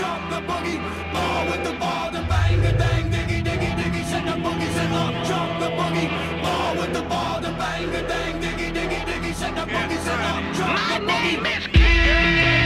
drop the boogie. Ball with the ball, the bang, the dang, diggy, diggy, diggy, set the boogie, set up, drop the boogie. Ball with the ball, the bang, the dang, diggy, diggy, diggy, set the boogie, set up, drop the boogie. My name is Kid.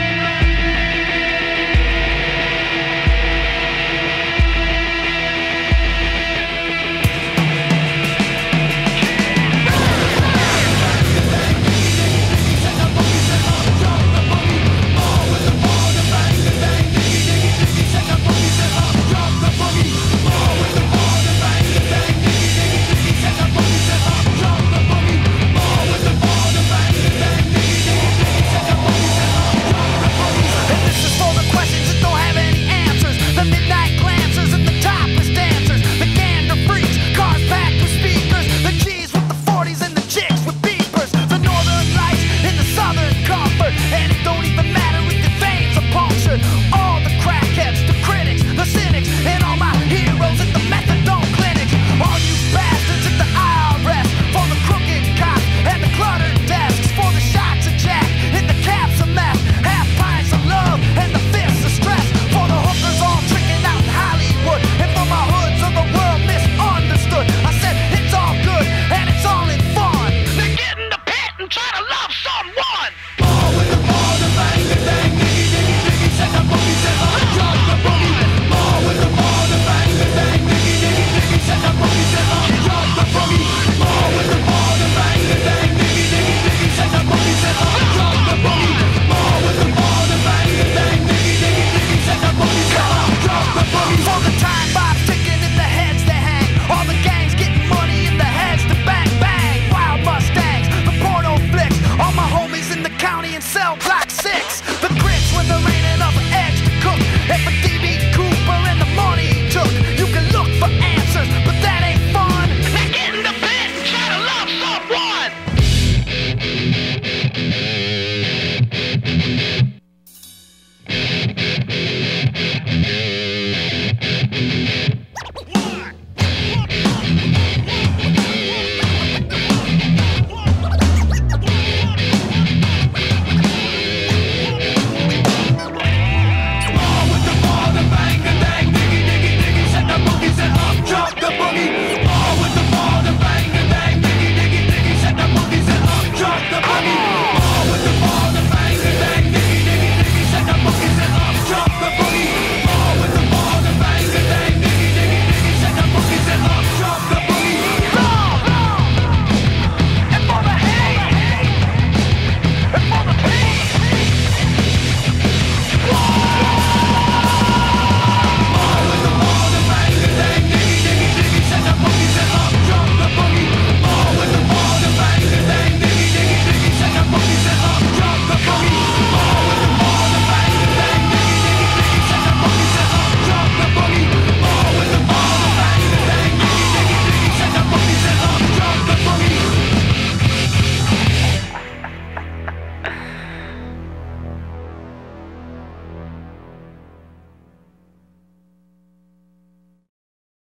Cell Block 6, the grits when there ain't enough eggs to cook.